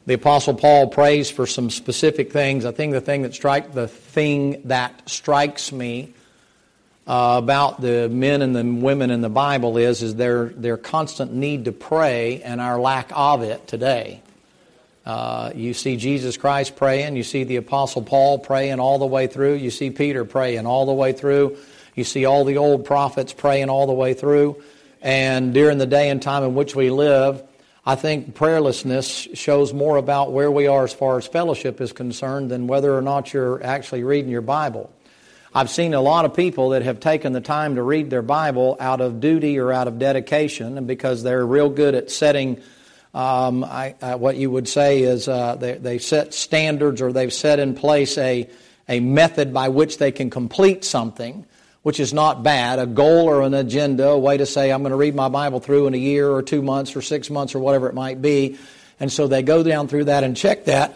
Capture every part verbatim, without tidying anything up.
The Apostle Paul prays for some specific things. I think the thing that strike the thing that strikes me uh, about the men and the women in the Bible is is their their constant need to pray and our lack of it today. Uh, you see Jesus Christ praying. You see the Apostle Paul praying all the way through. You see Peter praying all the way through. You see all the old prophets praying all the way through. And during the day and time in which we live, I think prayerlessness shows more about where we are as far as fellowship is concerned than whether or not you're actually reading your Bible. I've seen a lot of people that have taken the time to read their Bible out of duty or out of dedication, and because they're real good at setting um, I, I, what you would say is uh, they, they set standards, or they've set in place a, a method by which they can complete something, which is not bad, a goal or an agenda, a way to say, I'm going to read my Bible through in a year or two months or six months or whatever it might be. And so they go down through that and check that.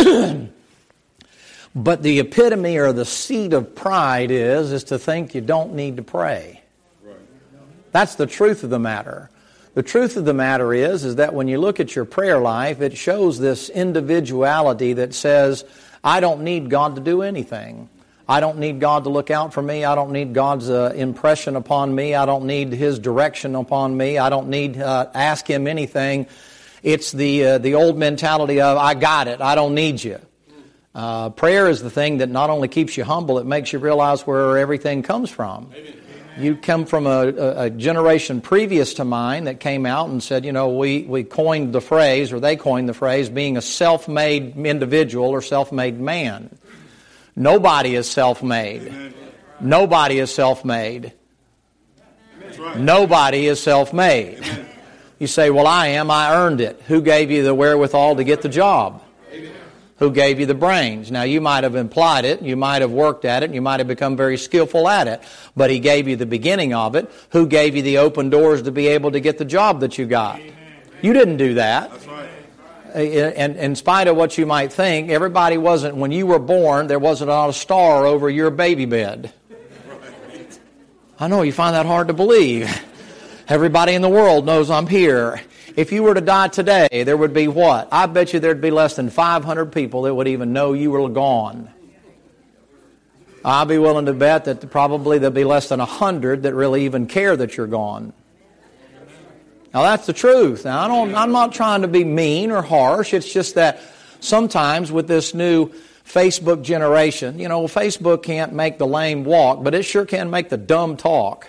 But the epitome or the seed of pride is, is to think you don't need to pray. Right. That's the truth of the matter. The truth of the matter is, is that when you look at your prayer life, it shows this individuality that says, I don't need God to do anything. I don't need God to look out for me. I don't need God's uh, impression upon me. I don't need His direction upon me. I don't need uh, ask Him anything. It's the uh, the old mentality of, I got it. I don't need you. Uh, prayer is the thing that not only keeps you humble, it makes you realize where everything comes from. Amen. You come from a, a, a generation previous to mine that came out and said, you know, we, we coined the phrase, or they coined the phrase, being a self-made individual or self-made man. Nobody is self-made. Amen. Nobody is self-made. Right. Nobody is self-made. Amen. You say, well, I am. I earned it. Who gave you the wherewithal to get the job? Amen. Who gave you the brains? Now, you might have implied it. You might have worked at it. You might have become very skillful at it. But He gave you the beginning of it. Who gave you the open doors to be able to get the job that you got? Amen. You didn't do that. That's right. And in spite of what you might think, everybody wasn't, when you were born, there wasn't a star over your baby bed. I know, you find that hard to believe. Everybody in the world knows I'm here. If you were to die today, there would be what? I bet you there'd be less than five hundred people that would even know you were gone. I'll be willing to bet that probably there'd be less than one hundred that really even care that you're gone. Now, that's the truth. Now, I don't, I'm not trying to be mean or harsh. It's just that sometimes with this new Facebook generation, you know, Facebook can't make the lame walk, but it sure can make the dumb talk.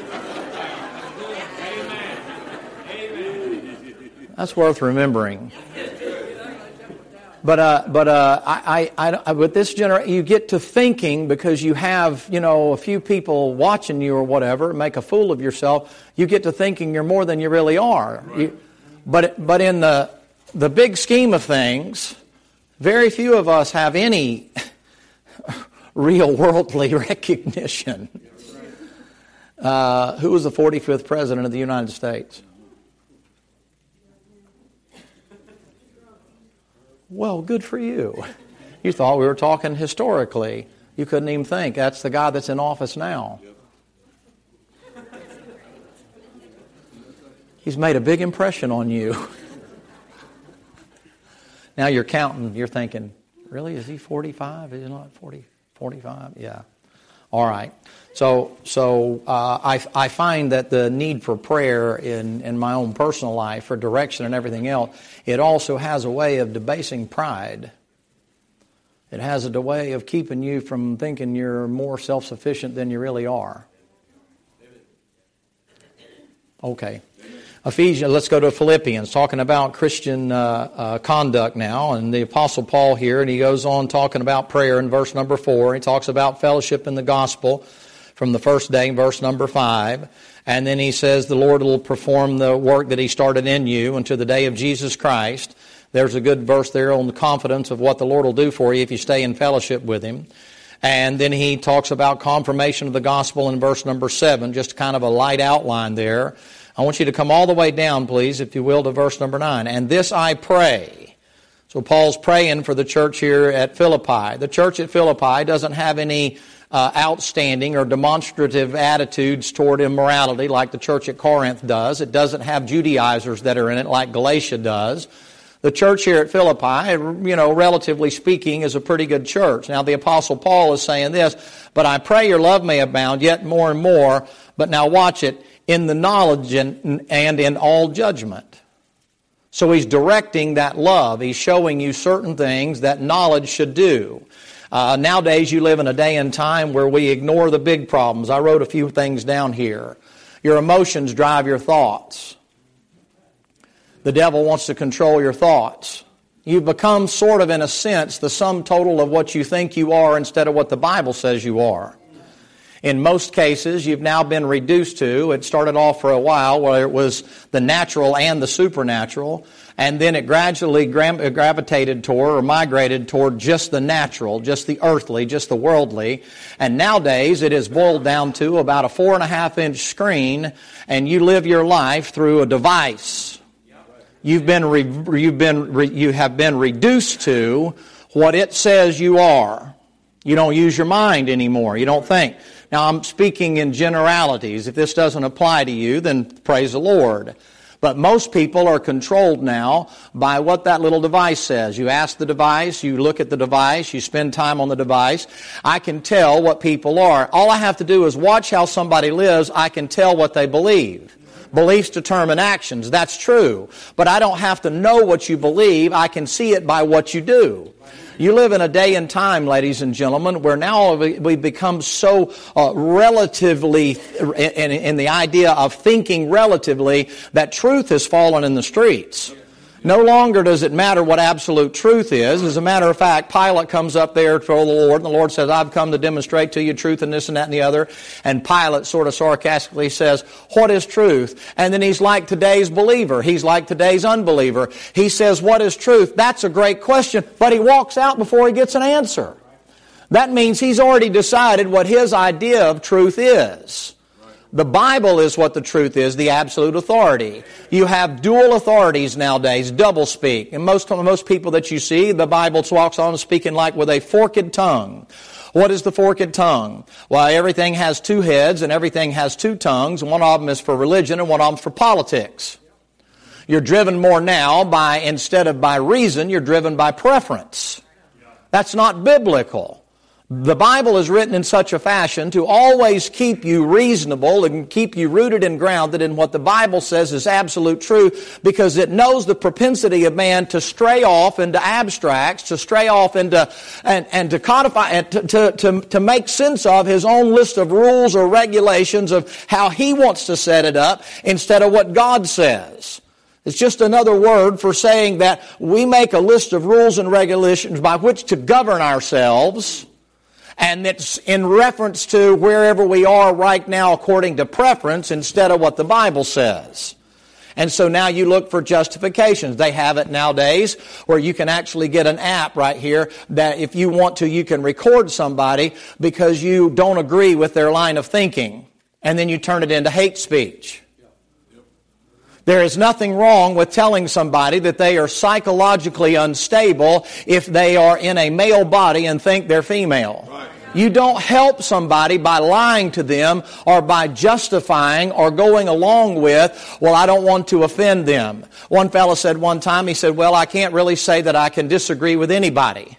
That's worth remembering. But uh, but uh, I, I, I with this generation, you get to thinking, because you have, you know, a few people watching you or whatever, make a fool of yourself. You get to thinking you're more than you really are. Right. You, but but in the the big scheme of things, very few of us have any real worldly recognition. Uh, who was the forty-fifth president of the United States? Well, good for you. You thought we were talking historically. You couldn't even think. That's the guy that's in office now. He's made a big impression on you. Now you're counting. You're thinking, really? Is he forty-five? Is he not forty, forty-five? Yeah. All right. So so uh, I, I find that the need for prayer in, in my own personal life, for direction and everything else, it also has a way of debasing pride. It has a way of keeping you from thinking you're more self-sufficient than you really are. Okay. Ephesians, let's go to Philippians, talking about Christian uh, uh, conduct now. And the Apostle Paul here, and he goes on talking about prayer in verse number four. He talks about fellowship in the gospel from the first day, verse number five. And then he says the Lord will perform the work that He started in you until the day of Jesus Christ. There's a good verse there on the confidence of what the Lord will do for you if you stay in fellowship with Him. And then he talks about confirmation of the gospel in verse number seven, just kind of a light outline there. I want you to come all the way down, please, if you will, to verse number nine. And this I pray. So Paul's praying for the church here at Philippi. The church at Philippi doesn't have any uh, outstanding or demonstrative attitudes toward immorality like the church at Corinth does. It doesn't have Judaizers that are in it like Galatia does. The church here at Philippi, you know, relatively speaking, is a pretty good church. Now, the Apostle Paul is saying this, but I pray your love may abound yet more and more. But now watch it, in the knowledge and, and in all judgment. So he's directing that love. He's showing you certain things that knowledge should do. Uh, nowadays, you live in a day and time where we ignore the big problems. I wrote a few things down here. Your emotions drive your thoughts. The devil wants to control your thoughts. You've become sort of, in a sense, the sum total of what you think you are instead of what the Bible says you are. In most cases, you've now been reduced to, it started off for a while where it was the natural and the supernatural, and then it gradually gra- gravitated toward or migrated toward just the natural, just the earthly, just the worldly. And nowadays, it is boiled down to about a four and a half inch screen, and you live your life through a device. You've been, re- you've been, re- you have been reduced to what it says you are. You don't use your mind anymore. You don't think. Now, I'm speaking in generalities. If this doesn't apply to you, then praise the Lord. But most people are controlled now by what that little device says. You ask the device, you look at the device, you spend time on the device. I can tell what people are. All I have to do is watch how somebody lives. I can tell what they believe. Beliefs determine actions. That's true. But I don't have to know what you believe. I can see it by what you do. You live in a day and time, ladies and gentlemen, where now we've become so uh, relatively, in, in the idea of thinking relatively, that truth has fallen in the streets. No longer does it matter what absolute truth is. As a matter of fact, Pilate comes up there for the Lord, and the Lord says, I've come to demonstrate to you truth and this and that and the other. And Pilate sort of sarcastically says, what is truth? And then he's like today's believer. He's like today's unbeliever. He says, what is truth? That's a great question, but he walks out before he gets an answer. That means he's already decided what his idea of truth is. The Bible is what the truth is, the absolute authority. You have dual authorities nowadays, double speak. And most, most people that you see, the Bible walks on speaking like with a forked tongue. What is the forked tongue? Well, everything has two heads and everything has two tongues. One of them is for religion and one of them is for politics. You're driven more now by, instead of by reason, you're driven by preference. That's not biblical. The Bible is written in such a fashion to always keep you reasonable and keep you rooted and grounded in what the Bible says is absolute truth, because it knows the propensity of man to stray off into abstracts, to stray off into, and, and to codify, and to, to, to, to make sense of his own list of rules or regulations of how he wants to set it up instead of what God says. It's just another word for saying that we make a list of rules and regulations by which to govern ourselves. And it's in reference to wherever we are right now according to preference instead of what the Bible says. And so now you look for justifications. They have it nowadays where you can actually get an app right here that if you want to, you can record somebody because you don't agree with their line of thinking. And then you turn it into hate speech. There is nothing wrong with telling somebody that they are psychologically unstable if they are in a male body and think they're female. Right. You don't help somebody by lying to them or by justifying or going along with, well, I don't want to offend them. One fellow said one time, he said, well, I can't really say that I can disagree with anybody.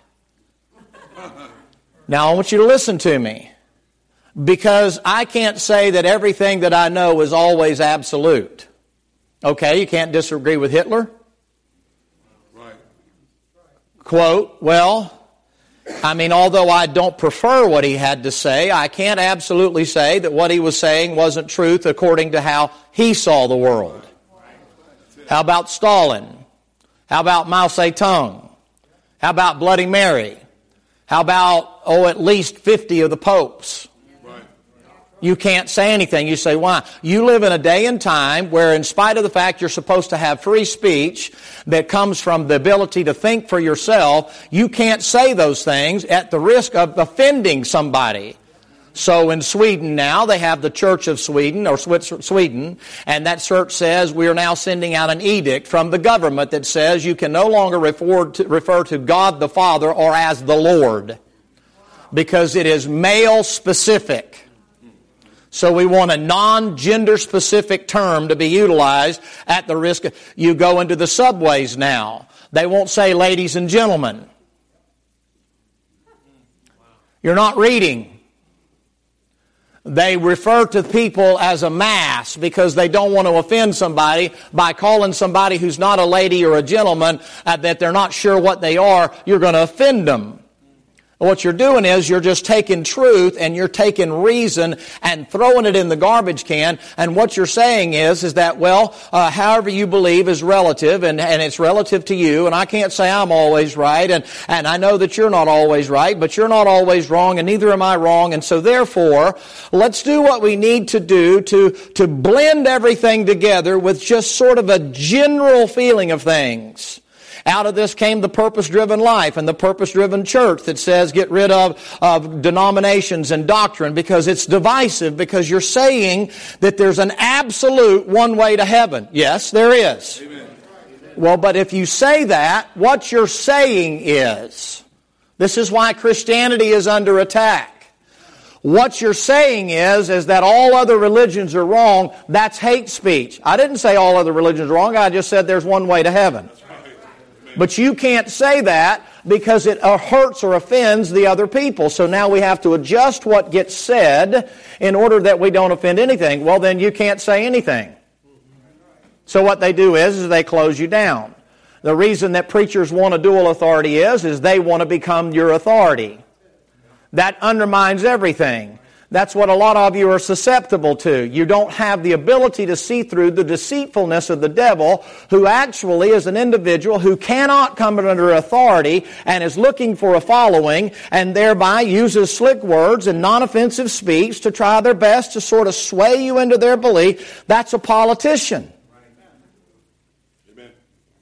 Now, I want you to listen to me, because I can't say that everything that I know is always absolute. Okay, you can't disagree with Hitler. Right. Quote, well, I mean, although I don't prefer what he had to say, I can't absolutely say that what he was saying wasn't truth according to how he saw the world. How about Stalin? How about Mao Zedong? How about Bloody Mary? How about, oh, at least fifty of the popes? You can't say anything. You say, why? You live in a day and time where, in spite of the fact you're supposed to have free speech that comes from the ability to think for yourself, you can't say those things at the risk of offending somebody. So in Sweden now, they have the Church of Sweden, or Sweden, and that church says we are now sending out an edict from the government that says you can no longer refer to, refer to God the Father or as the Lord, because it is male specific. So we want a non-gender specific term to be utilized at the risk of, you go into the subways now. They won't say ladies and gentlemen. You're not reading. They refer to people as a mass because they don't want to offend somebody by calling somebody who's not a lady or a gentleman uh, that they're not sure what they are. You're going to offend them. What you're doing is you're just taking truth and you're taking reason and throwing it in the garbage can. And what you're saying is, is that, well, uh, however you believe is relative and, and it's relative to you. And I can't say I'm always right. And, and I know that you're not always right, but you're not always wrong and neither am I wrong. And so therefore, let's do what we need to do to, to blend everything together with just sort of a general feeling of things. Out of this came the purpose-driven life and the purpose-driven church that says get rid of, of denominations and doctrine because it's divisive, because you're saying that there's an absolute one way to heaven. Yes, there is. Amen. Well, but if you say that, what you're saying is, this is why Christianity is under attack. What you're saying is, is that all other religions are wrong. That's hate speech. I didn't say all other religions are wrong. I just said there's one way to heaven. But you can't say that because it hurts or offends the other people. So now we have to adjust what gets said in order that we don't offend anything. Well, then you can't say anything. So what they do is, is they close you down. The reason that preachers want a dual authority is, is they want to become your authority. That undermines everything. That's what a lot of you are susceptible to. You don't have the ability to see through the deceitfulness of the devil, who actually is an individual who cannot come under authority and is looking for a following and thereby uses slick words and non-offensive speech to try their best to sort of sway you into their belief. That's a politician. Amen.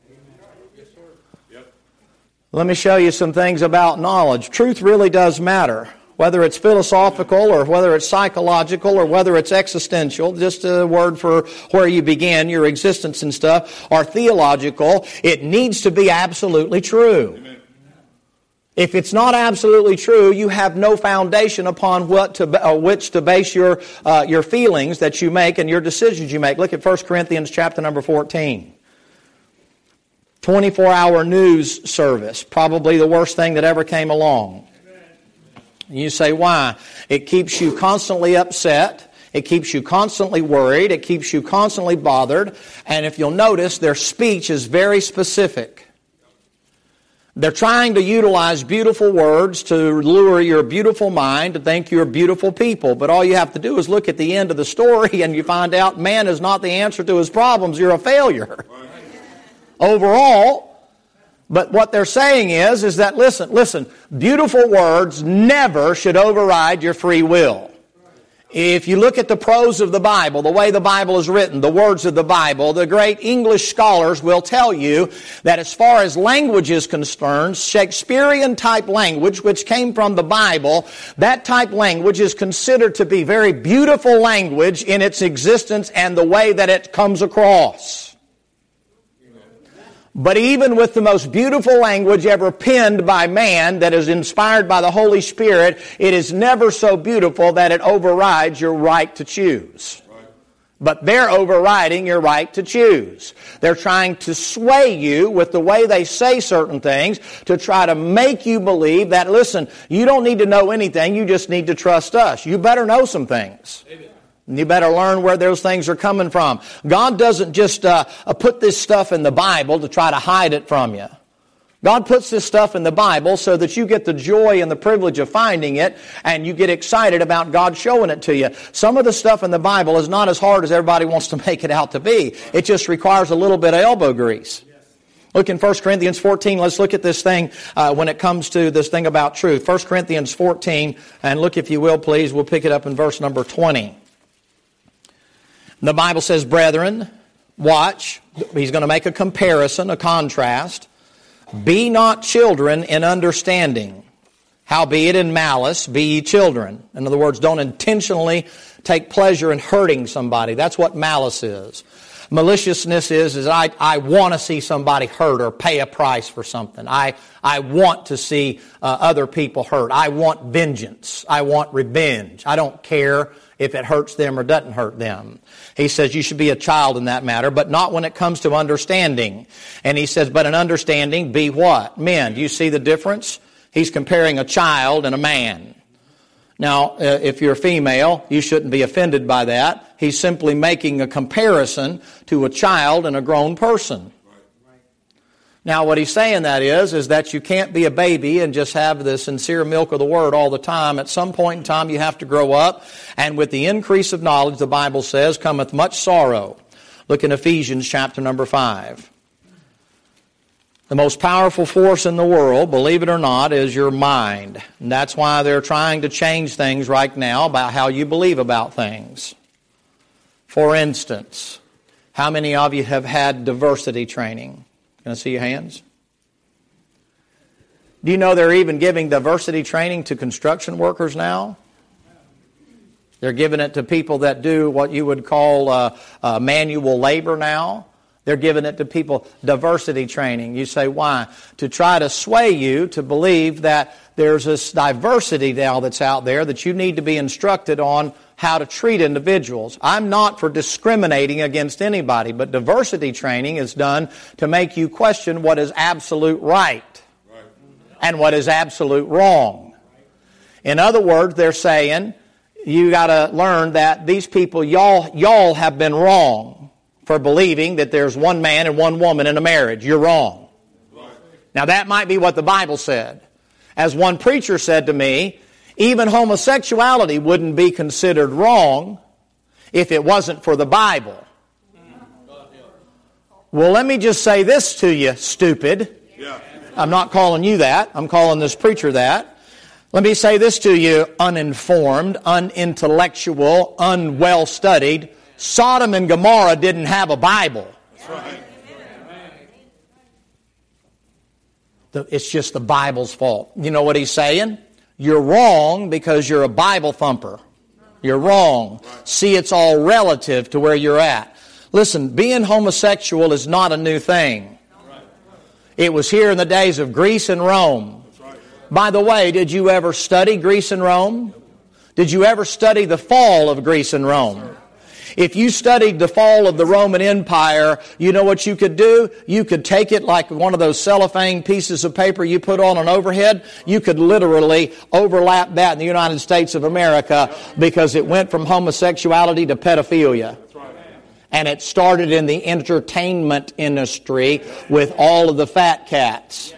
Let me show you some things about knowledge. Truth really does matter. Whether it's philosophical or whether it's psychological or whether it's existential, just a word for where you began, your existence and stuff, or theological, it needs to be absolutely true. Amen. If it's not absolutely true, you have no foundation upon what to, uh, which to base your uh, your feelings that you make and your decisions you make. Look at First Corinthians chapter number fourteen. twenty-four hour news service, probably the worst thing that ever came along. You say, why? It keeps you constantly upset. It keeps you constantly worried. It keeps you constantly bothered. And if you'll notice, their speech is very specific. They're trying to utilize beautiful words to lure your beautiful mind to think you're beautiful people. But all you have to do is look at the end of the story and you find out man is not the answer to his problems. You're a failure. Overall. But what they're saying is, is that, listen, listen, beautiful words never should override your free will. If you look at the prose of the Bible, the way the Bible is written, the words of the Bible, the great English scholars will tell you that as far as language is concerned, Shakespearean type language, which came from the Bible, that type language is considered to be very beautiful language in its existence and the way that it comes across. But even with the most beautiful language ever penned by man that is inspired by the Holy Spirit, it is never so beautiful that it overrides your right to choose. Right. But they're overriding your right to choose. They're trying to sway you with the way they say certain things to try to make you believe that, listen, you don't need to know anything, you just need to trust us. You better know some things. Amen. You better learn where those things are coming from. God doesn't just uh, put this stuff in the Bible to try to hide it from you. God puts this stuff in the Bible so that you get the joy and the privilege of finding it and you get excited about God showing it to you. Some of the stuff in the Bible is not as hard as everybody wants to make it out to be. It just requires a little bit of elbow grease. Look in First Corinthians fourteen. Let's look at this thing uh, when it comes to this thing about truth. First Corinthians fourteen, and look if you will, please. We'll pick it up in verse number twenty. The Bible says, brethren, watch. He's going to make a comparison, a contrast. Be not children in understanding. Howbeit in malice be ye children. In other words, don't intentionally take pleasure in hurting somebody. That's what malice is. Maliciousness is, is I, I want to see somebody hurt or pay a price for something. I, I want to see uh, other people hurt. I want vengeance. I want revenge. I don't care if it hurts them or doesn't hurt them. He says you should be a child in that matter, but not when it comes to understanding. And he says, but in understanding, be what? Men. Do you see the difference? He's comparing a child and a man. Now, uh, if you're female, you shouldn't be offended by that. He's simply making a comparison to a child and a grown person. Now, what he's saying that is, is that you can't be a baby and just have the sincere milk of the Word all the time. At some point in time, you have to grow up. And with the increase of knowledge, the Bible says, cometh much sorrow. Look in Ephesians chapter number five. The most powerful force in the world, believe it or not, is your mind. And that's why they're trying to change things right now about how you believe about things. For instance, how many of you have had diversity training? Can I see your hands? Do you know they're even giving diversity training to construction workers now? They're giving it to people that do what you would call uh, uh, manual labor now. They're giving it to people, diversity training. You say, why? To try to sway you to believe that there's this diversity now that's out there that you need to be instructed on how to treat individuals. I'm not for discriminating against anybody, but diversity training is done to make you question what is absolute right and what is absolute wrong. In other words, they're saying, you got to learn that these people, y'all, y'all have been wrong for believing that there's one man and one woman in a marriage. You're wrong. Now that might be what the Bible said. As one preacher said to me, even homosexuality wouldn't be considered wrong if it wasn't for the Bible. Well, let me just say this to you, stupid. I'm not calling you that. I'm calling this preacher that. Let me say this to you, uninformed, unintellectual, unwell-studied. Sodom and Gomorrah didn't have a Bible. That's right. It's just the Bible's fault. You know what he's saying? You're wrong because you're a Bible thumper. You're wrong. See, it's all relative to where you're at. Listen, being homosexual is not a new thing. It was here in the days of Greece and Rome. By the way, did you ever study Greece and Rome? Did you ever study the fall of Greece and Rome? If you studied the fall of the Roman Empire, you know what you could do? You could take it like one of those cellophane pieces of paper you put on an overhead. You could literally overlap that in the United States of America because it went from homosexuality to pedophilia. And it started in the entertainment industry with all of the fat cats.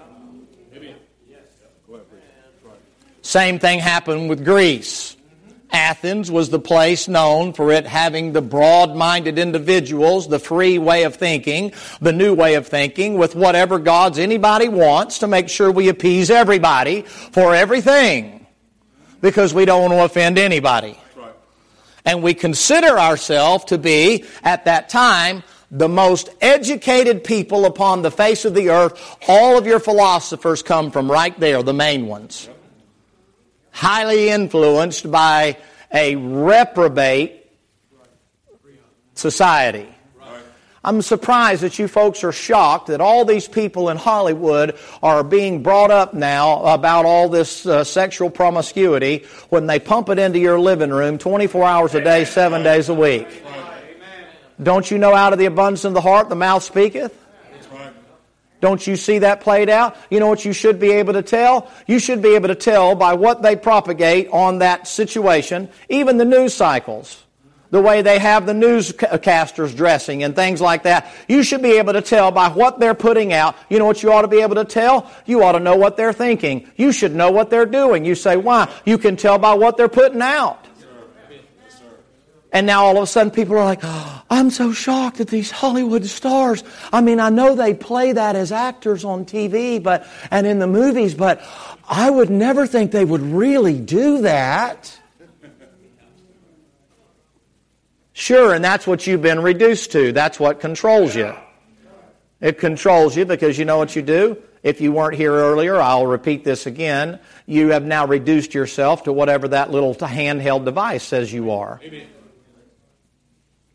Same thing happened with Greece. Athens was the place known for it having the broad-minded individuals, the free way of thinking, the new way of thinking, with whatever gods anybody wants to make sure we appease everybody for everything because we don't want to offend anybody. Right. And we consider ourselves to be, at that time, the most educated people upon the face of the earth. All of your philosophers come from right there, the main ones. Yep. Highly influenced by a reprobate society. I'm surprised that you folks are shocked that all these people in Hollywood are being brought up now about all this uh, sexual promiscuity when they pump it into your living room twenty-four hours a day, seven days a week. Don't you know out of the abundance of the heart the mouth speaketh? Don't you see that played out? You know what you should be able to tell? You should be able to tell by what they propagate on that situation, even the news cycles, the way they have the newscasters dressing and things like that. You should be able to tell by what they're putting out. You know what you ought to be able to tell? You ought to know what they're thinking. You should know what they're doing. You say, why? You can tell by what they're putting out. And now all of a sudden people are like, oh, I'm so shocked at these Hollywood stars. I mean, I know they play that as actors on T V but and in the movies, but I would never think they would really do that. Sure, and that's what you've been reduced to. That's what controls you. It controls you because you know what you do? If you weren't here earlier, I'll repeat this again. You have now reduced yourself to whatever that little handheld device says you are. Amen.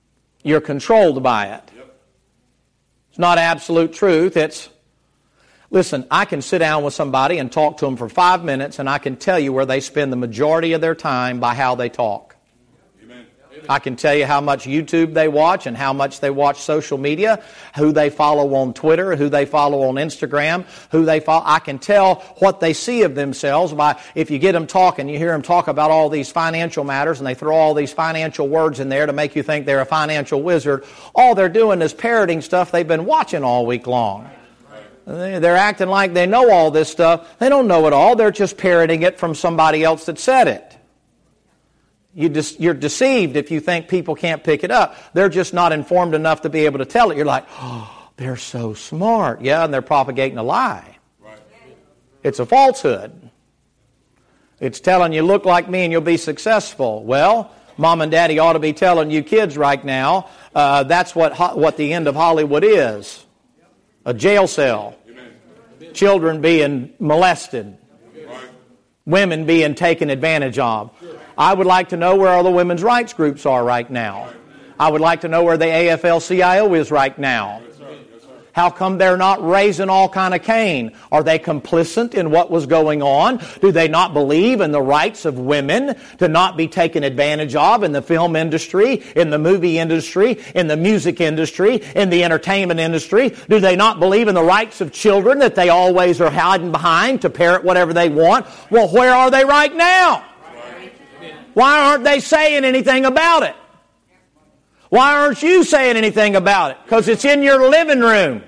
You're controlled by it. It's not absolute truth. It's, listen, I can sit down with somebody and talk to them for five minutes and I can tell you where they spend the majority of their time by how they talk. I can tell you how much YouTube they watch and how much they watch social media, who they follow on Twitter, who they follow on Instagram, who they follow. I can tell what they see of themselves by, if you get them talking, you hear them talk about all these financial matters and they throw all these financial words in there to make you think they're a financial wizard. All they're doing is parroting stuff they've been watching all week long. They're acting like they know all this stuff. They don't know it all. They're just parroting it from somebody else that said it. You de- you're deceived if you think people can't pick it up. They're just not informed enough to be able to tell it. You're like, oh, they're so smart. Yeah, and they're propagating a lie. Right. It's a falsehood. It's telling you, look like me and you'll be successful. Well, Mom and Daddy ought to be telling you kids right now, uh, that's what ho- what the end of Hollywood is. A jail cell. Amen. Children being molested. Right. Women being taken advantage of. I would like to know where all the women's rights groups are right now. I would like to know where the A F L C I O is right now. How come they're not raising all kind of Cain? Are they complicit in what was going on? Do they not believe in the rights of women to not be taken advantage of in the film industry, in the movie industry, in the music industry, in the entertainment industry? Do they not believe in the rights of children that they always are hiding behind to parrot whatever they want? Well, where are they right now? Why aren't they saying anything about it? Why aren't you saying anything about it? Because it's in your living room.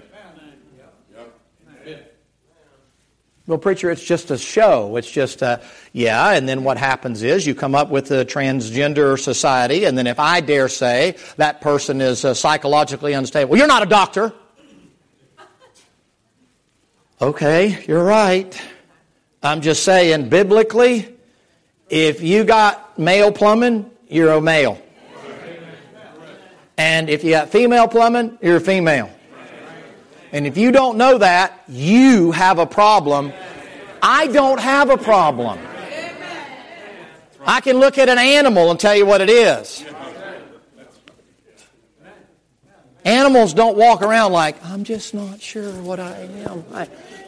Well, preacher, it's just a show. It's just a, yeah, and then what happens is you come up with a transgender society, and then if I dare say that person is uh, psychologically unstable, well, you're not a doctor. Okay, you're right. I'm just saying, biblically, if you got male plumbing, you're a male. And if you got female plumbing, you're a female. And if you don't know that, you have a problem. I don't have a problem. I can look at an animal and tell you what it is. Animals don't walk around like, I'm just not sure what I am. I...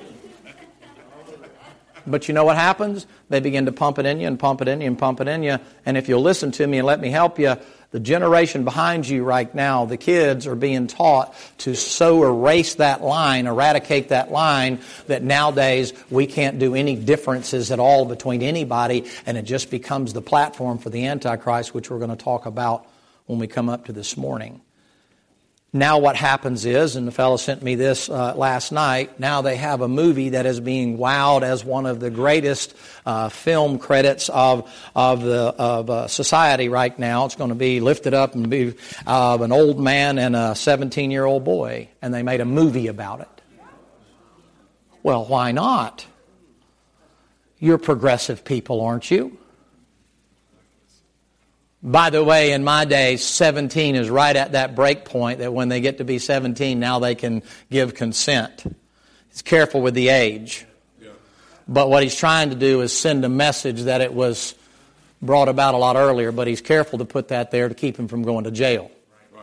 But you know what happens? They begin to pump it in you and pump it in you and pump it in you. And if you'll listen to me and let me help you, the generation behind you right now, the kids are being taught to so erase that line, eradicate that line, that nowadays we can't do any differences at all between anybody, and it just becomes the platform for the Antichrist, which we're going to talk about when we come up to this morning. Now what happens is, and the fellow sent me this uh, last night, now they have a movie that is being wowed as one of the greatest uh, film credits of of the of uh, society right now. It's going to be lifted up and be of uh, an old man and a seventeen-year-old boy, and they made a movie about it. Well, why not? You're progressive people, aren't you? By the way, in my day, seventeen is right at that break point that when they get to be seventeen, now they can give consent. He's careful with the age. Yeah. But what he's trying to do is send a message that it was brought about a lot earlier, but he's careful to put that there to keep him from going to jail. Right.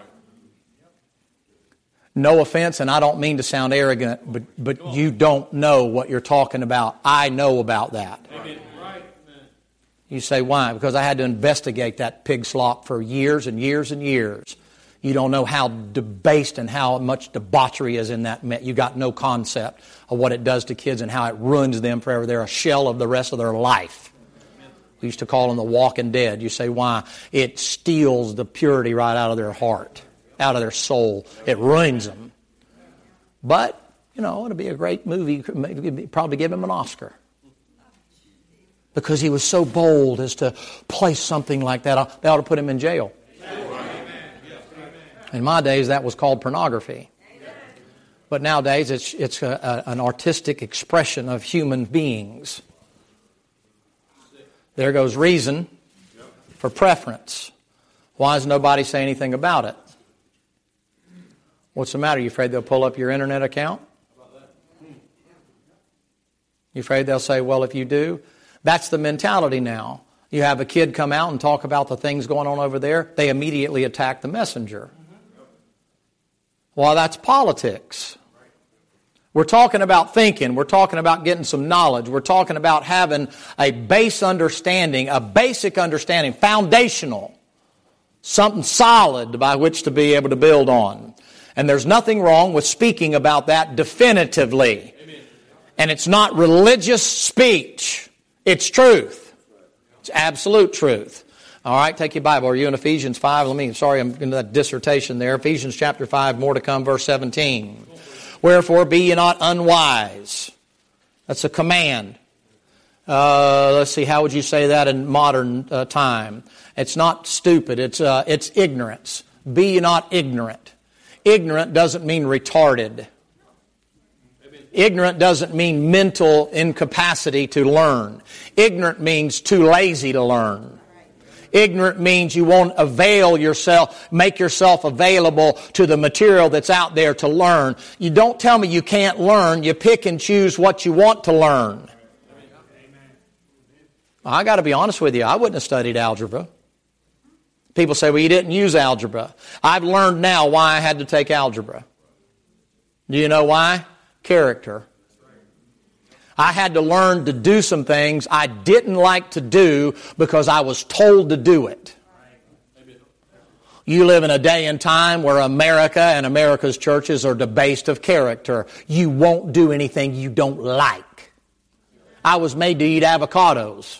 No offense, and I don't mean to sound arrogant, but, but you don't know what you're talking about. I know about that. Amen. You say, why? Because I had to investigate that pig slop for years and years and years. You don't know how debased and how much debauchery is in that. You got no concept of what it does to kids and how it ruins them forever. They're a shell of the rest of their life. We used to call them the walking dead. You say, why? It steals the purity right out of their heart, out of their soul. It ruins them. But, you know, it'll be a great movie. Probably give him an Oscar. Because he was so bold as to place something like that. They ought to put him in jail. In my days, that was called pornography. But nowadays, it's it's a, a, an artistic expression of human beings. There goes reason for preference. Why does nobody say anything about it? What's the matter? You afraid they'll pull up your internet account? You afraid they'll say, well, if you do... That's the mentality now. You have a kid come out and talk about the things going on over there, they immediately attack the messenger. Well, that's politics. We're talking about thinking. We're talking about getting some knowledge. We're talking about having a base understanding, a basic understanding, foundational, something solid by which to be able to build on. And there's nothing wrong with speaking about that definitively. Amen. And it's not religious speech. It's truth. It's absolute truth. All right, take your Bible. Are you in Ephesians five? Let me, sorry, I'm in that dissertation there. Ephesians chapter five, more to come, verse seventeen. Wherefore be ye not unwise. That's a command. Uh, let's see, how would you say that in modern uh, time? It's not stupid. It's uh, it's ignorance. Be ye not ignorant. Ignorant doesn't mean retarded. Ignorant doesn't mean mental incapacity to learn. Ignorant means too lazy to learn. Ignorant means you won't avail yourself, make yourself available to the material that's out there to learn. You don't tell me you can't learn. You pick and choose what you want to learn. I got to be honest with you. I wouldn't have studied algebra. People say, well, you didn't use algebra. I've learned now why I had to take algebra. Do you know why? Character. I had to learn to do some things I didn't like to do because I was told to do it. You live in a day and time where America and America's churches are debased of character. You won't do anything you don't like. I was made to eat avocados.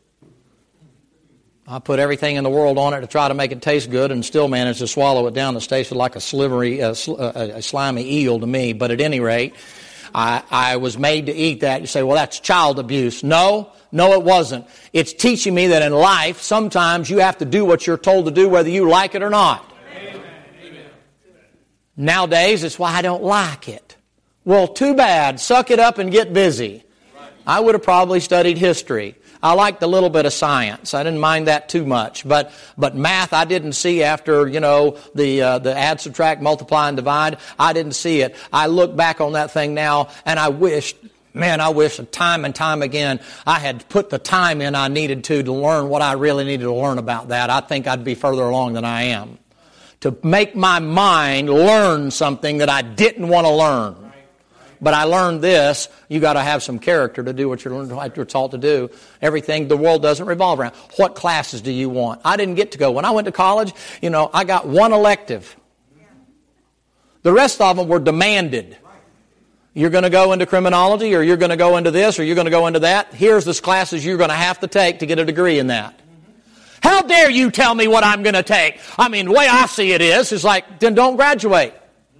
I put everything in the world on it to try to make it taste good and still managed to swallow it down. It tasted like a slivery, a, a slimy eel to me. But at any rate, I, I was made to eat that. You say, well, that's child abuse. No, no, it wasn't. It's teaching me that in life, sometimes you have to do what you're told to do, whether you like it or not. Amen. Nowadays, it's why I don't like it. Well, too bad. Suck it up and get busy. I would have probably studied history. I liked a little bit of science. I didn't mind that too much. But but math I didn't see after, you know, the uh, the add, subtract, multiply, and divide. I didn't see it. I look back on that thing now, and I wish, man, I wish time and time again I had put the time in I needed to to learn what I really needed to learn about that. I think I'd be further along than I am. To make my mind learn something that I didn't want to learn. But I learned this, you got to have some character to do what you're, what you're taught to do. Everything, the world doesn't revolve around. What classes do you want? I didn't get to go. When I went to college, you know, I got one elective. The rest of them were demanded. You're going to go into criminology, or you're going to go into this, or you're going to go into that. Here's the classes you're going to have to take to get a degree in that. How dare you tell me what I'm going to take? I mean, the way I see it is, is like, then don't graduate.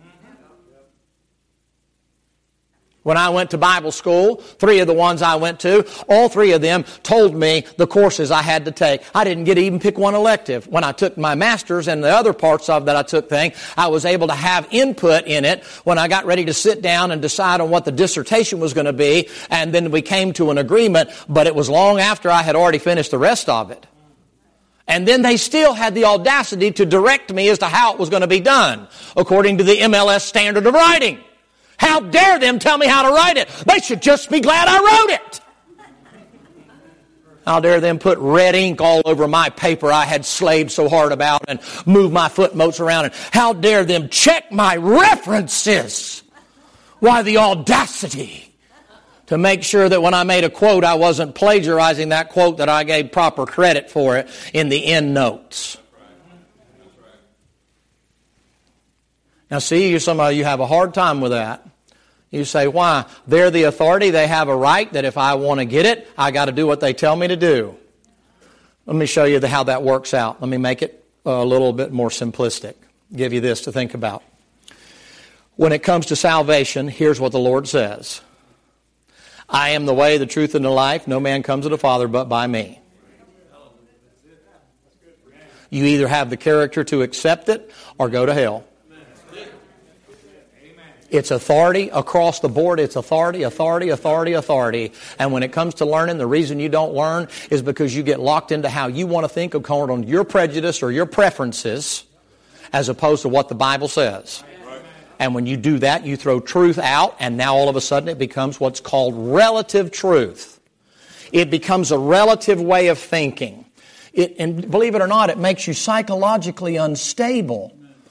When I went to Bible school, three of the ones I went to, all three of them told me the courses I had to take. I didn't get to even pick one elective. When I took my master's and the other parts of that I took thing, I was able to have input in it when I got ready to sit down and decide on what the dissertation was going to be, and then we came to an agreement, but it was long after I had already finished the rest of it. And then they still had the audacity to direct me as to how it was going to be done, according to the M L S standard of writing. How dare them tell me how to write it? They should just be glad I wrote it. How dare them put red ink all over my paper I had slaved so hard about and move my footnotes around. And how dare them check my references? Why, the audacity to make sure that when I made a quote, I wasn't plagiarizing that quote, that I gave proper credit for it in the end notes. Now see, you, some of you have a hard time with that. You say, why? They're the authority. They have a right that if I want to get it, I got to do what they tell me to do. Let me show you the, how that works out. Let me make it a little bit more simplistic. Give you this to think about. When it comes to salvation, here's what the Lord says. I am the way, the truth, and the life. No man comes to the Father but by me. You either have the character to accept it or go to hell. It's authority across the board. It's authority, authority, authority, authority. And when it comes to learning, the reason you don't learn is because you get locked into how you want to think according on your prejudice or your preferences as opposed to what the Bible says. And when you do that, you throw truth out, and now all of a sudden it becomes what's called relative truth. It becomes a relative way of thinking. It, and believe it or not, it makes you psychologically unstable.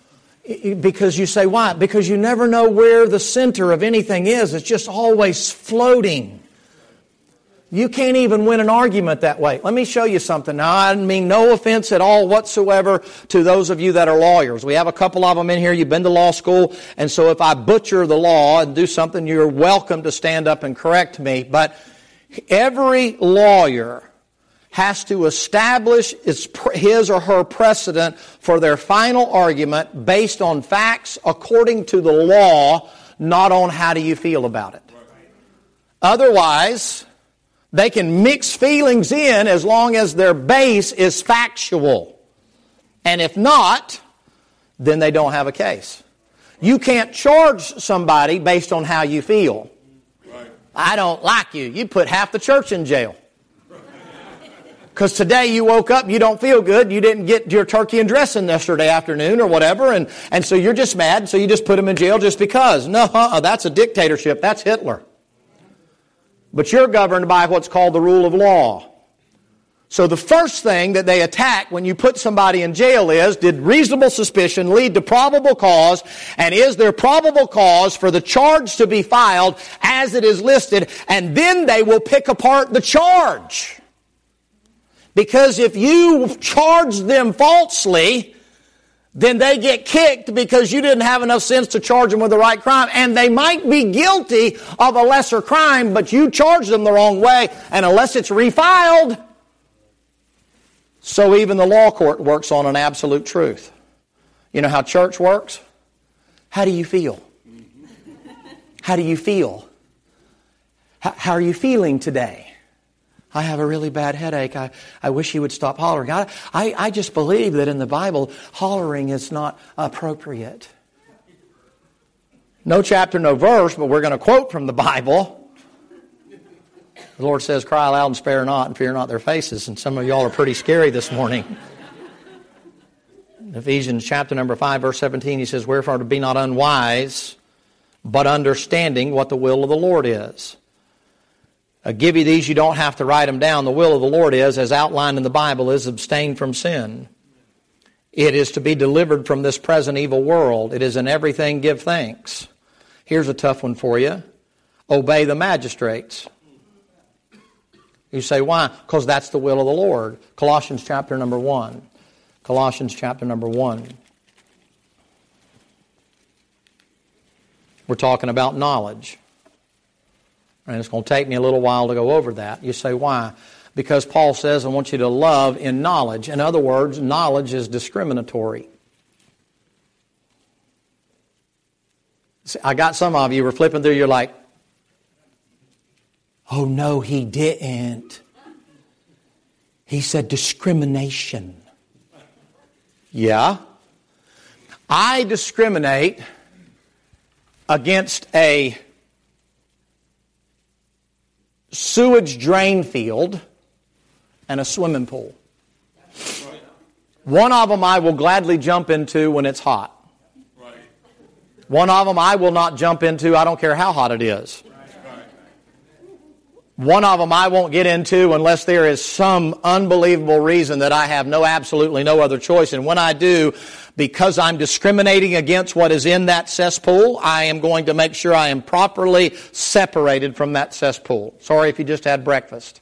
Because you say, why? Because you never know where the center of anything is. It's just always floating. You can't even win an argument that way. Let me show you something. Now, I mean no offense at all whatsoever to those of you that are lawyers. We have a couple of them in here. You've been to law school. And so if I butcher the law and do something, you're welcome to stand up and correct me. But every lawyer has to establish his or her precedent for their final argument based on facts according to the law, not on how do you feel about it. Otherwise, they can mix feelings in as long as their base is factual. And if not, then they don't have a case. You can't charge somebody based on how you feel. I don't like you. You put half the church in jail. Because today you woke up, you don't feel good, you didn't get your turkey and dressing yesterday afternoon or whatever, and, and so you're just mad, so you just put them in jail just because. No, uh-uh, that's a dictatorship. That's Hitler. But you're governed by what's called the rule of law. So the first thing that they attack when you put somebody in jail is, did reasonable suspicion lead to probable cause, and is there probable cause for the charge to be filed as it is listed, and then they will pick apart the charge. Because if you charge them falsely, then they get kicked because you didn't have enough sense to charge them with the right crime. And they might be guilty of a lesser crime, but you charged them the wrong way. And unless it's refiled, so even the law court works on an absolute truth. You know how church works? How do you feel? How do you feel? How, how are you feeling today? I have a really bad headache. I, I wish you would stop hollering. I, I, I just believe that in the Bible, hollering is not appropriate. No chapter, no verse, but we're going to quote from the Bible. The Lord says, cry aloud and spare not, and fear not their faces. And some of y'all are pretty scary this morning. In Ephesians chapter number five, verse seventeen, he says, wherefore to be not unwise, but understanding what the will of the Lord is. I give you these, you don't have to write them down. The will of the Lord is, as outlined in the Bible, is abstain from sin. It is to be delivered from this present evil world. It is in everything give thanks. Here's a tough one for you. Obey the magistrates. You say, why? Because that's the will of the Lord. Colossians chapter number one. Colossians chapter number one. We're talking about knowledge. And it's going to take me a little while to go over that. You say, why? Because Paul says, I want you to love in knowledge. In other words, knowledge is discriminatory. See, I got some of you were flipping through, you're like, oh no, he didn't. He said discrimination. Yeah. I discriminate against a sewage drain field and a swimming pool. One of them I will gladly jump into when it's hot. One of them I will not jump into, I don't care how hot it is. One of them I won't get into unless there is some unbelievable reason that I have no, absolutely no other choice. And when I do, because I'm discriminating against what is in that cesspool, I am going to make sure I am properly separated from that cesspool. Sorry if you just had breakfast.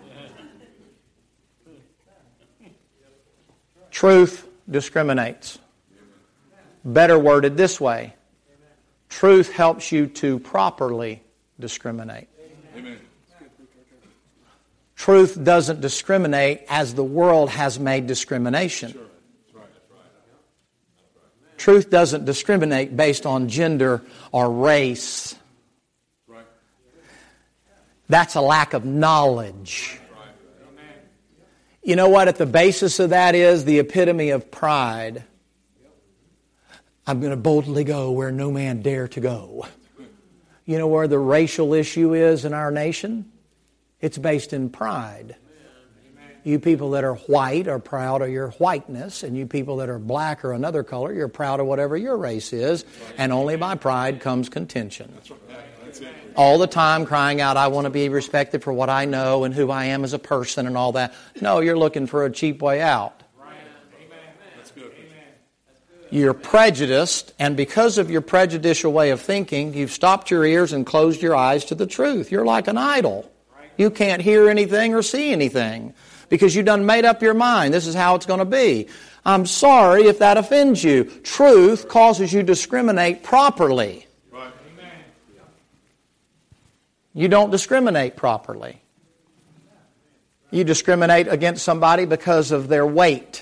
Truth discriminates. Better worded this way. Truth helps you to properly discriminate. Amen. Truth doesn't discriminate as the world has made discrimination. Sure. That's right. That's right. That's right. Truth doesn't discriminate based on gender or race. Right. That's a lack of knowledge. Right. You know what at the basis of that is? The epitome of pride. I'm going to boldly go where no man dare to go. You know where the racial issue is in our nation? It's based in pride. You people that are white are proud of your whiteness, and you people that are black or another color, you're proud of whatever your race is, and only by pride comes contention. All the time crying out, I want to be respected for what I know and who I am as a person and all that. No, you're looking for a cheap way out. You're prejudiced, and because of your prejudicial way of thinking, you've stopped your ears and closed your eyes to the truth. You're like an idol. You can't hear anything or see anything because you done made up your mind. This is how it's going to be. I'm sorry if that offends you. Truth causes you to discriminate properly. Right. You don't discriminate properly. You discriminate against somebody because of their weight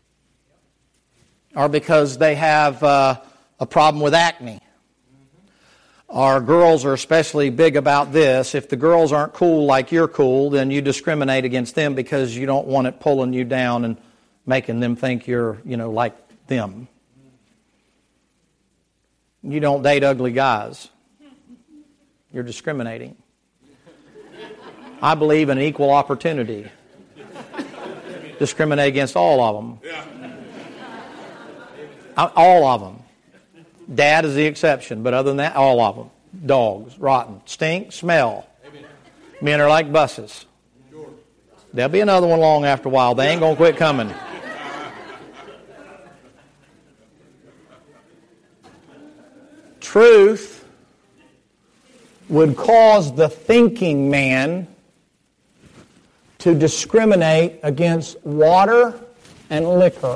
or because they have uh, a problem with acne. Our girls are especially big about this. If the girls aren't cool like you're cool, then you discriminate against them because you don't want it pulling you down and making them think you're, you know, like them. You don't date ugly guys. You're discriminating. I believe in equal opportunity. Discriminate against all of them. All of them. Dad is the exception, but other than that, all of them. Dogs, rotten, stink, smell. Men are like buses. There'll be another one along after a while. They ain't going to quit coming. Truth would cause the thinking man to discriminate against water and liquor.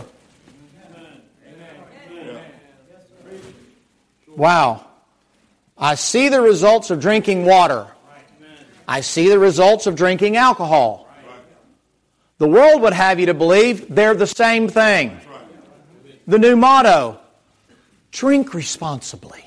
Wow. I see the results of drinking water. I see the results of drinking alcohol. The world would have you to believe they're the same thing. The new motto, drink responsibly.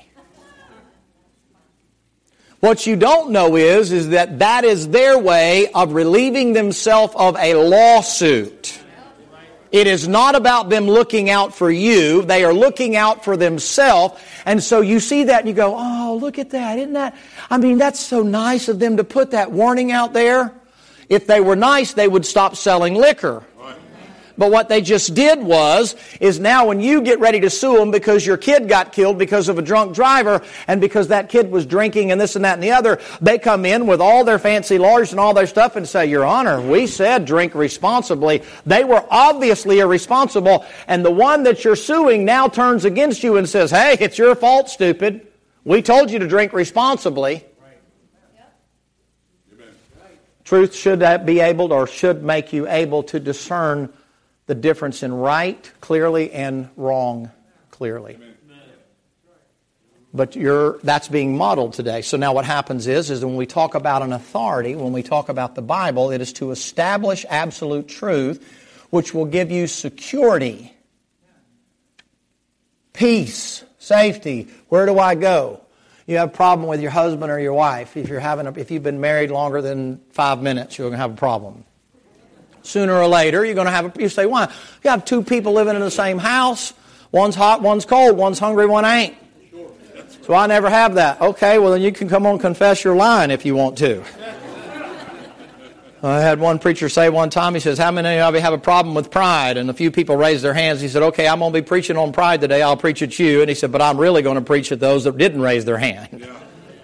What you don't know is, is that that is their way of relieving themselves of a lawsuit. It is not about them looking out for you. They are looking out for themselves. And so you see that and you go, oh, look at that. Isn't that, I mean, that's so nice of them to put that warning out there. If they were nice, they would stop selling liquor. But what they just did was, is now when you get ready to sue them because your kid got killed because of a drunk driver and because that kid was drinking and this and that and the other, they come in with all their fancy lawyers and all their stuff and say, Your Honor, we said drink responsibly. They were obviously irresponsible, and the one that you're suing now turns against you and says, hey, it's your fault, stupid. We told you to drink responsibly. Truth should be able or should make you able to discern the difference in right clearly and wrong clearly. But you're, that's being modeled today. So now what happens is, is when we talk about an authority, when we talk about the Bible, it is to establish absolute truth, which will give you security, peace, safety. Where do I go? You have a problem with your husband or your wife. If you're having, a, if you've been married longer than five minutes, you're going to have a problem. Sooner or later, you're going to have a, you say, why? You have two people living in the same house. One's hot, one's cold, one's hungry, one ain't. So I never have that. Okay, well then you can come on and confess your lying if you want to. I had one preacher say one time, he says, how many of you have a problem with pride? And a few people raised their hands. He said, okay, I'm going to be preaching on pride today. I'll preach at you. And he said, but I'm really going to preach at those that didn't raise their hand. Yeah.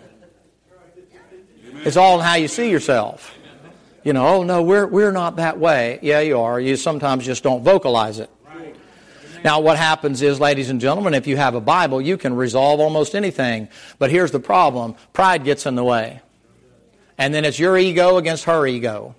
It's all in how you see yourself. You know, oh no, we're we're not that way. Yeah, you are. You sometimes just don't vocalize it. Right. Now, what happens is, ladies and gentlemen, if you have a Bible, you can resolve almost anything. But here's the problem. Pride gets in the way. And then it's your ego against her ego.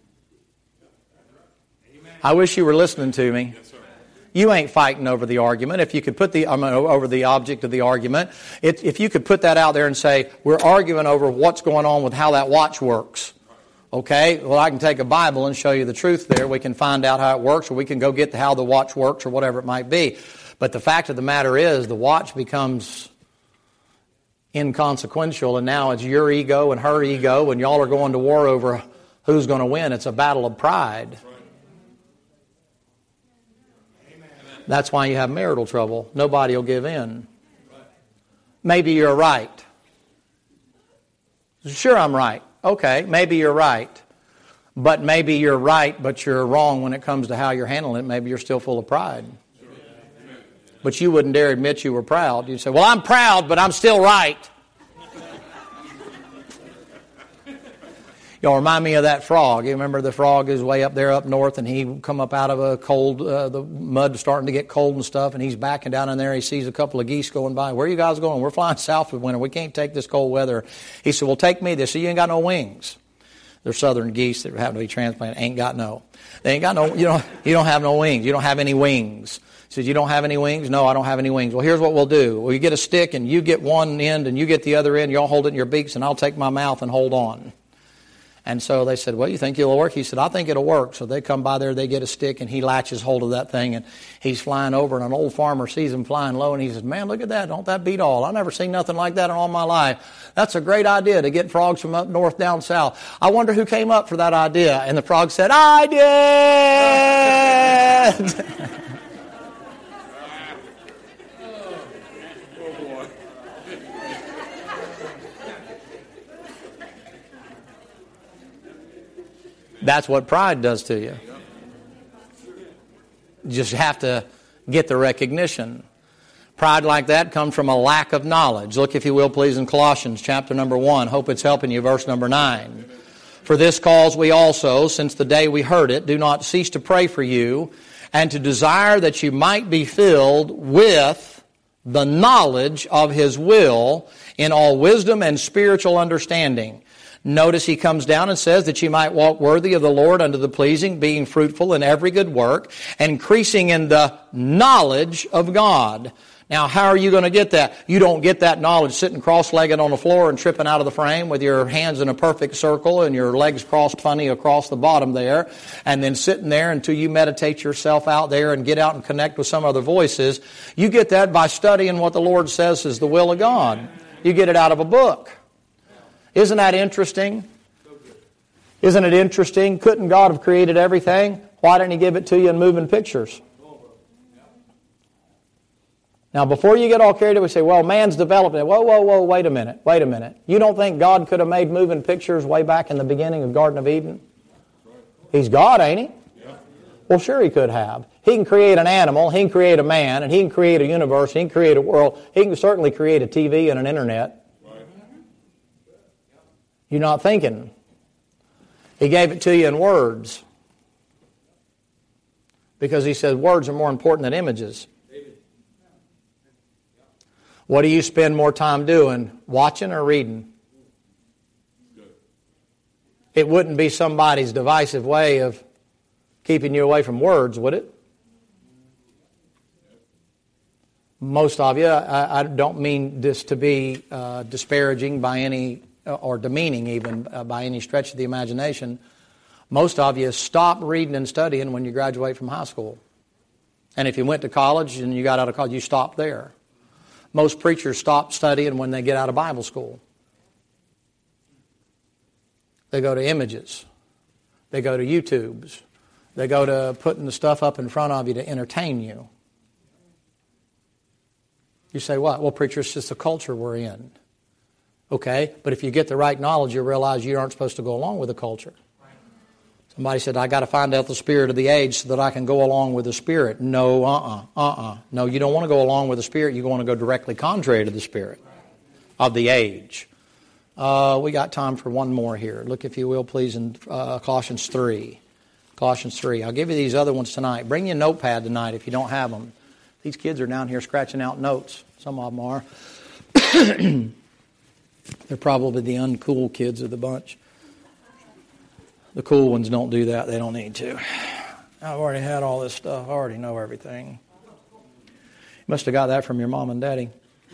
I wish you were listening to me. You ain't fighting over the argument. If you could put the, I mean, over the object of the argument, it, if you could put that out there and say, we're arguing over what's going on with how that watch works. Okay, well, I can take a Bible and show you the truth there. We can find out how it works, or we can go get to how the watch works or whatever it might be. But the fact of the matter is, the watch becomes inconsequential, and now it's your ego and her ego, and y'all are going to war over who's going to win. It's a battle of pride. That's why you have marital trouble. Nobody will give in. Maybe you're right. Sure, I'm right. Okay, maybe you're right. But maybe you're right, but you're wrong when it comes to how you're handling it. Maybe you're still full of pride. But you wouldn't dare admit you were proud. You'd say, well, I'm proud, but I'm still right. Y'all remind me of that frog. You remember the frog is way up there up north, and he come up out of a cold, uh, the mud starting to get cold and stuff, and he's backing down in there. He sees a couple of geese going by. Where are you guys going? We're flying south for winter. We can't take this cold weather. He said, well, take me. They said, you ain't got no wings. They're southern geese that happen to be transplanted. Ain't got no. They ain't got no, you don't, you don't have no wings. You don't have any wings. He says, you don't have any wings? No, I don't have any wings. Well, here's what we'll do. Well, you get a stick, and you get one end, and you get the other end. Y'all hold it in your beaks, and I'll take my mouth and hold on. And so they said, well, you think it'll work? He said, I think it'll work. So they come by there, they get a stick, and he latches hold of that thing, and he's flying over, and an old farmer sees him flying low, and he says, man, look at that. Don't that beat all? I've never seen nothing like that in all my life. That's a great idea to get frogs from up north down south. I wonder who came up for that idea. And the frog said, I did. That's what pride does to you. You just have to get the recognition. Pride like that comes from a lack of knowledge. Look, if you will, please, in Colossians chapter number one. Hope it's helping you, verse number nine. For this cause we also, since the day we heard it, do not cease to pray for you, and to desire that you might be filled with the knowledge of His will in all wisdom and spiritual understanding. Notice he comes down and says that you might walk worthy of the Lord unto the pleasing, being fruitful in every good work, and increasing in the knowledge of God. Now, how are you going to get that? You don't get that knowledge sitting cross-legged on the floor and tripping out of the frame with your hands in a perfect circle and your legs crossed funny across the bottom there, and then sitting there until you meditate yourself out there and get out and connect with some other voices. You get that by studying what the Lord says is the will of God. You get it out of a book. Isn't that interesting? Isn't it interesting? Couldn't God have created everything? Why didn't He give it to you in moving pictures? Now, before you get all carried away, say, well, man's developed it. Whoa, whoa, whoa, wait a minute, wait a minute. You don't think God could have made moving pictures way back in the beginning of Garden of Eden? He's God, ain't He? Well, sure He could have. He can create an animal, He can create a man, and He can create a universe, He can create a world. He can certainly create a T V and an internet. You're not thinking. He gave it to you in words. Because He said words are more important than images. What do you spend more time doing? Watching or reading? It wouldn't be somebody's divisive way of keeping you away from words, would it? Most of you, I, I don't mean this to be uh, disparaging by any or demeaning even uh, by any stretch of the imagination. Most of you stop reading and studying when you graduate from high school. And if you went to college and you got out of college, you stopped there. Most preachers stop studying when they get out of Bible school. They go to images. They go to YouTubes. They go to putting the stuff up in front of you to entertain you. You say, what? Well, preacher, it's just the culture we're in. Okay, but if you get the right knowledge, you realize you aren't supposed to go along with the culture. Somebody said, I got to find out the spirit of the age so that I can go along with the spirit. No, uh-uh, uh-uh. No, you don't want to go along with the spirit. You want to go directly contrary to the spirit of the age. Uh, we got time for one more here. Look, if you will, please, in uh, Colossians three. Colossians three. I'll give you these other ones tonight. Bring you a notepad tonight if you don't have them. These kids are down here scratching out notes. Some of them are. They're probably the uncool kids of the bunch. The cool ones don't do that. They don't need to. I've already had all this stuff. I already know everything. You must have got that from your mom and daddy.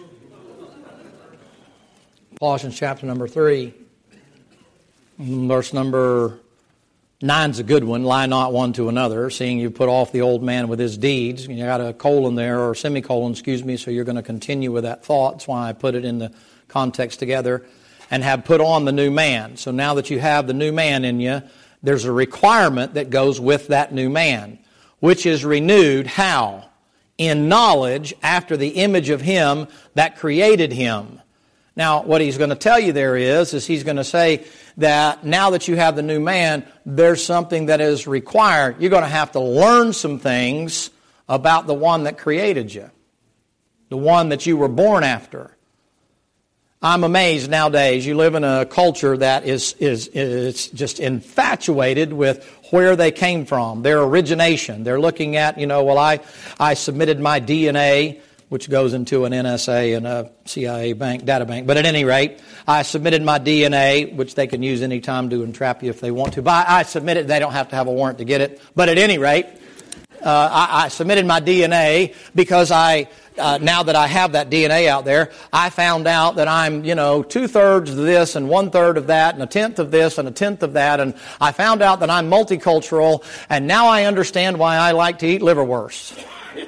Colossians chapter number three. Verse number nine's a good one. Lie not one to another, seeing you put off the old man with his deeds. You got a colon there, or semicolon, excuse me, so you're going to continue with that thought. That's why I put it in the context together. And have put on the new man. So now that you have the new man in you, there's a requirement that goes with that new man, which is renewed, how? In knowledge after the image of Him that created him. Now, what he's going to tell you there is, is he's going to say that now that you have the new man, there's something that is required. You're going to have to learn some things about the one that created you, the one that you were born after. I'm amazed nowadays. You live in a culture that is is is just infatuated with where they came from, their origination. They're looking at, you know, well, I, I submitted my D N A, which goes into an N S A and a C I A bank, data bank. But at any rate, I submitted my D N A, which they can use any time to entrap you if they want to. But I, I submitted, they don't have to have a warrant to get it. But at any rate, uh, I, I submitted my D N A because I... Uh, now that I have that D N A out there, I found out that I'm, you know, two-thirds of this and one-third of that and a tenth of this and a tenth of that. And I found out that I'm multicultural, and now I understand why I like to eat liverwurst.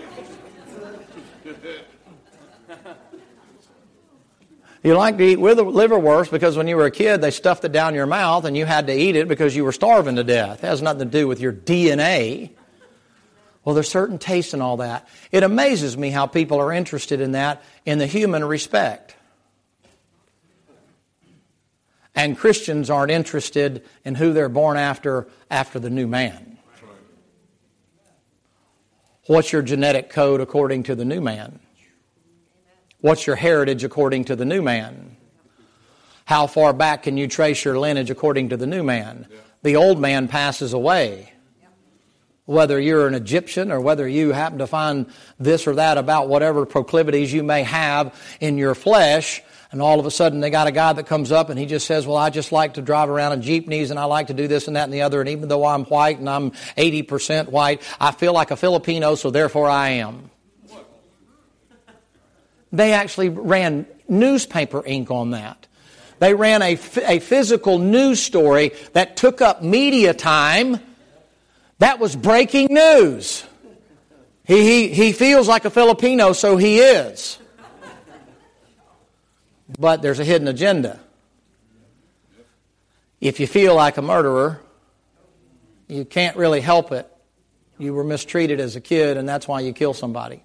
You like to eat liverwurst because when you were a kid, they stuffed it down your mouth and you had to eat it because you were starving to death. It has nothing to do with your D N A. Well, there's certain tastes and all that. It amazes me how people are interested in that in the human respect. And Christians aren't interested in who they're born after, after the new man. What's your genetic code according to the new man? What's your heritage according to the new man? How far back can you trace your lineage according to the new man? The old man passes away. Whether you're an Egyptian or whether you happen to find this or that about whatever proclivities you may have in your flesh, and all of a sudden they got a guy that comes up and he just says, well, I just like to drive around in jeepneys and I like to do this and that and the other, and even though I'm white and I'm eighty percent white, I feel like a Filipino, so therefore I am. They actually ran newspaper ink on that. They ran a, a physical news story that took up media time. That was breaking news. He, he, he feels like a Filipino, so he is. But there's a hidden agenda. If you feel like a murderer, you can't really help it. You were mistreated as a kid, and that's why you kill somebody.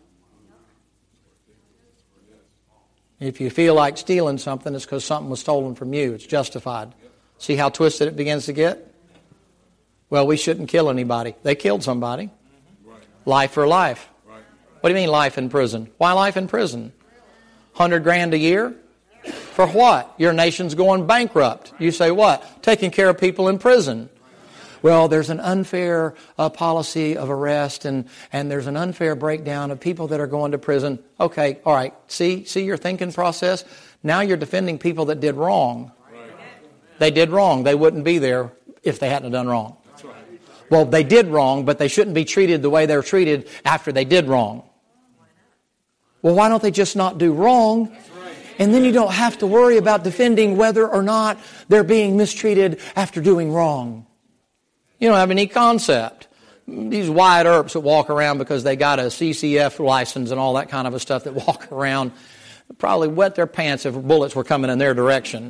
If you feel like stealing something, it's because something was stolen from you. It's justified. See how twisted it begins to get? Well, we shouldn't kill anybody. They killed somebody. Right. Life for life. Right. What do you mean life in prison? Why life in prison? Hundred grand a year? For what? Your nation's going bankrupt. You say what? Taking care of people in prison. Well, there's an unfair uh, policy of arrest and, and there's an unfair breakdown of people that are going to prison. Okay, all right. See, see your thinking process? Now you're defending people that did wrong. Right. They did wrong. They wouldn't be there if they hadn't done wrong. Well, they did wrong, but they shouldn't be treated the way they were treated after they did wrong. Well, why don't they just not do wrong? And then you don't have to worry about defending whether or not they're being mistreated after doing wrong. You don't have any concept. These white earps that walk around because they got a C C F license and all that kind of a stuff that walk around probably wet their pants if bullets were coming in their direction.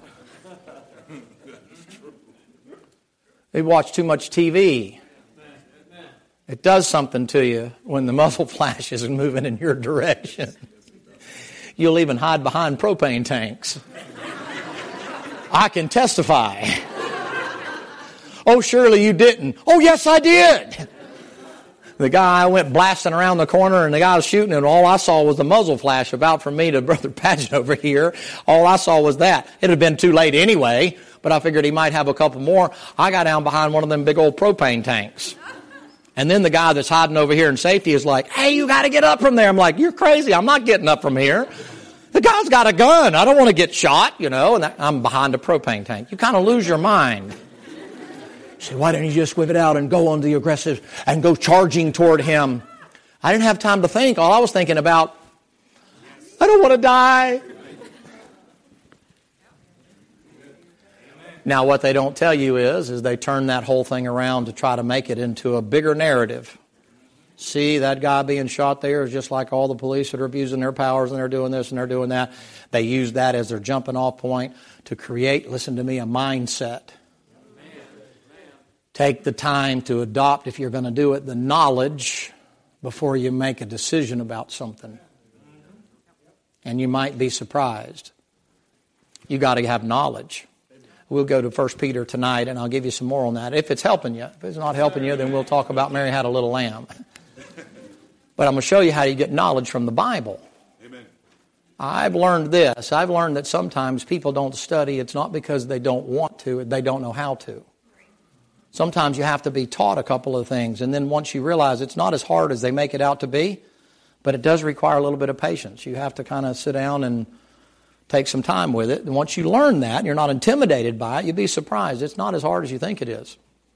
They watch too much T V. It does something to you when the muzzle flash is moving in your direction. You'll even hide behind propane tanks. I can testify. Oh, surely you didn't. Oh, yes, I did. The guy went blasting around the corner and the guy was shooting and all I saw was the muzzle flash about from me to Brother Paget over here. All I saw was that. It had been too late anyway, but I figured he might have a couple more. I got down behind one of them big old propane tanks. And then the guy that's hiding over here in safety is like, hey, you got to get up from there. I'm like, you're crazy. I'm not getting up from here. The guy's got a gun. I don't want to get shot, you know, and I'm behind a propane tank. You kind of lose your mind. Say, why didn't you just whip it out and go on the aggressive and go charging toward him? I didn't have time to think. All I was thinking about, I don't want to die. Now, what they don't tell you is, is they turn that whole thing around to try to make it into a bigger narrative. See, that guy being shot there is just like all the police that are abusing their powers and they're doing this and they're doing that. They use that as their jumping off point to create, listen to me, a mindset. Take the time to adopt, if you're going to do it, the knowledge before you make a decision about something. And you might be surprised. You got to have knowledge. We'll go to First Peter tonight, and I'll give you some more on that. If it's helping you. If it's not helping you, then we'll talk about Mary Had a Little Lamb. But I'm going to show you how you get knowledge from the Bible. Amen. I've learned this. I've learned that sometimes people don't study. It's not because they don't want to. They don't know how to. Sometimes you have to be taught a couple of things. And then once you realize it's not as hard as they make it out to be, but it does require a little bit of patience. You have to kind of sit down and take some time with it. And once you learn that, and you're not intimidated by it, you'll be surprised. It's not as hard as you think it is.